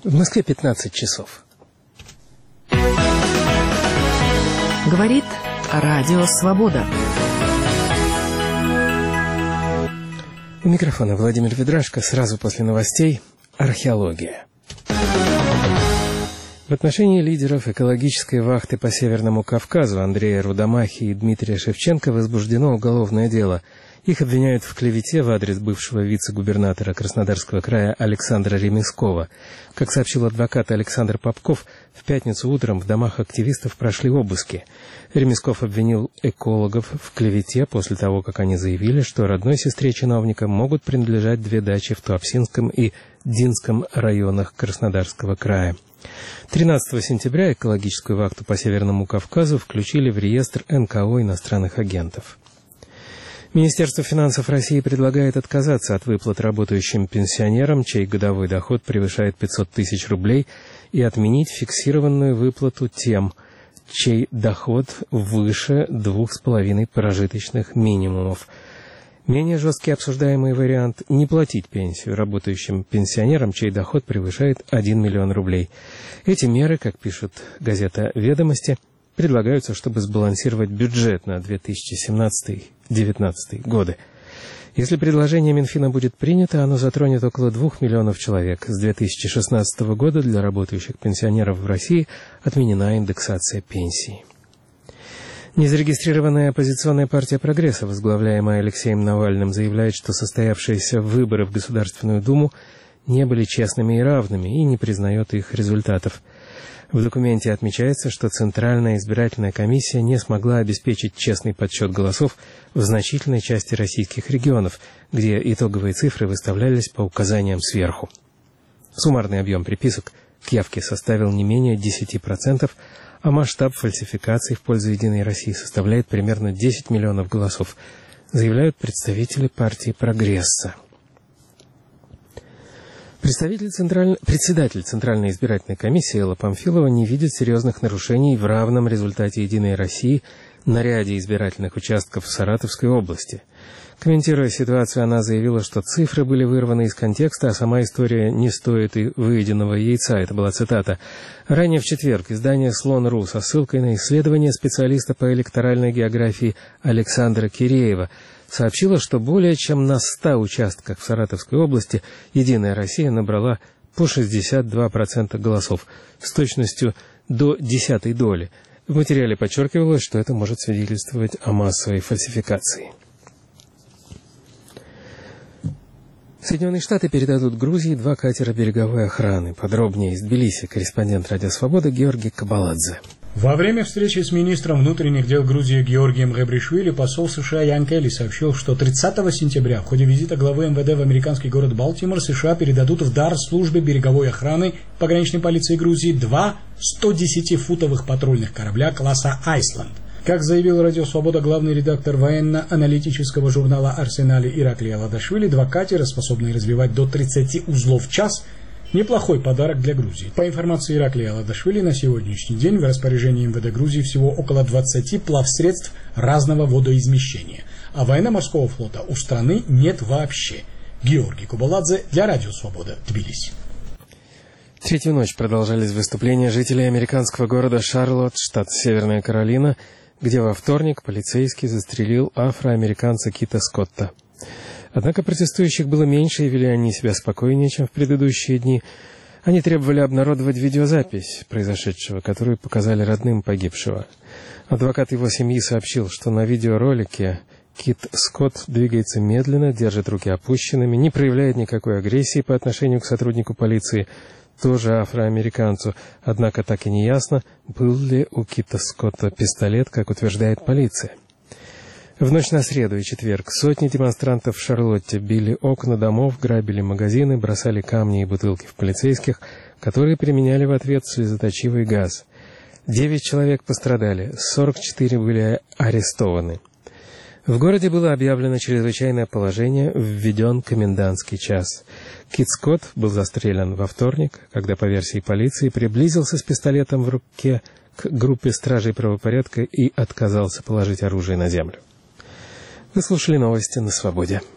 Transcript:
В Москве 15 часов. Говорит Радио Свобода. У микрофона Владимир Ведрашко. Сразу после новостей археология. В отношении лидеров экологической вахты по Северному Кавказу Андрея Рудомахи и Дмитрия Шевченко возбуждено уголовное дело. Их обвиняют в клевете в адрес бывшего вице-губернатора Краснодарского края Александра Ремескова. Как сообщил адвокат Александр Попков, в пятницу утром в домах активистов прошли обыски. Ремесков обвинил экологов в клевете после того, как они заявили, что родной сестре чиновника могут принадлежать 2 дачи в Туапсинском и Динском районах Краснодарского края. 13 сентября экологическую вахту по Северному Кавказу включили в реестр НКО иностранных агентов. Министерство финансов России предлагает отказаться от выплат работающим пенсионерам, чей годовой доход превышает 500 тысяч рублей, и отменить фиксированную выплату тем, чей доход выше 2,5 прожиточных минимумов. Менее жесткий обсуждаемый вариант – не платить пенсию работающим пенсионерам, чей доход превышает 1 миллион рублей. Эти меры, как пишет газета «Ведомости», предлагаются, чтобы сбалансировать бюджет на 2017-2019 годы. Если предложение Минфина будет принято, оно затронет около 2 миллионов человек. С 2016 года для работающих пенсионеров в России отменена индексация пенсий. Незарегистрированная оппозиционная партия «Прогресса», возглавляемая Алексеем Навальным, заявляет, что состоявшиеся выборы в Государственную Думу не были честными и равными, и не признает их результатов. В документе отмечается, что Центральная избирательная комиссия не смогла обеспечить честный подсчет голосов в значительной части российских регионов, где итоговые цифры выставлялись по указаниям сверху. Суммарный объем приписок к явке составил не менее 10%, а масштаб фальсификаций в пользу «Единой России» составляет примерно 10 миллионов голосов, заявляют представители партии «Прогресса». Председатель Центральной избирательной комиссии Элла Памфилова не видит серьезных нарушений в равном результате «Единой России» на ряде избирательных участков в Саратовской области. Комментируя ситуацию, она заявила, что цифры были вырваны из контекста, а сама история не стоит и выеденного яйца. Это была цитата. Ранее в четверг издание «Слон.ру» со ссылкой на исследование специалиста по электоральной географии Александра Киреева сообщила, что более чем на 100 участках в Саратовской области «Единая Россия» набрала по 62% голосов, с точностью до 10-й доли. В материале подчеркивалось, что это может свидетельствовать о массовой фальсификации. Соединенные Штаты передадут Грузии 2 катера береговой охраны. Подробнее из Тбилиси корреспондент «Радио Свобода» Георгий Кабаладзе. Во время встречи с министром внутренних дел Грузии Георгием Габришвили посол США Ян Келли сообщил, что 30 сентября в ходе визита главы МВД в американский город Балтимор США передадут в дар службе береговой охраны пограничной полиции Грузии 2 110-футовых патрульных корабля класса «Айсланд». Как заявил «Радио Свобода» главный редактор военно-аналитического журнала «Арсенали» Ираклий Аладашвили, 2 катера, способные развивать до 30 узлов в час, неплохой подарок для Грузии. По информации Ираклия Аладашвили, на сегодняшний день в распоряжении МВД Грузии всего около 20 плавсредств разного водоизмещения, а военно-морского флота у страны нет вообще. Георгий Кабаладзе для «Радио Свобода», Тбилиси. Третью ночь продолжались выступления жителей американского города Шарлотт, штат Северная Каролина, где во вторник полицейский застрелил афроамериканца Кита Скотта. Однако протестующих было меньше, и вели они себя спокойнее, чем в предыдущие дни. Они требовали обнародовать видеозапись произошедшего, которую показали родным погибшего. Адвокат его семьи сообщил, что на видеоролике Кит Скотт двигается медленно, держит руки опущенными, не проявляет никакой агрессии по отношению к сотруднику полиции, тоже афроамериканцу, однако так и не ясно, был ли у Кита Скотта пистолет, как утверждает полиция. В ночь на среду и четверг сотни демонстрантов в Шарлотте били окна домов, грабили магазины, бросали камни и бутылки в полицейских, которые применяли в ответ слезоточивый газ. 9 человек пострадали, 44 были арестованы. В городе было объявлено чрезвычайное положение, введен комендантский час. Кит Скотт был застрелен во вторник, когда, по версии полиции, приблизился с пистолетом в руке к группе стражей правопорядка и отказался положить оружие на землю. Вы слушали новости на Свободе.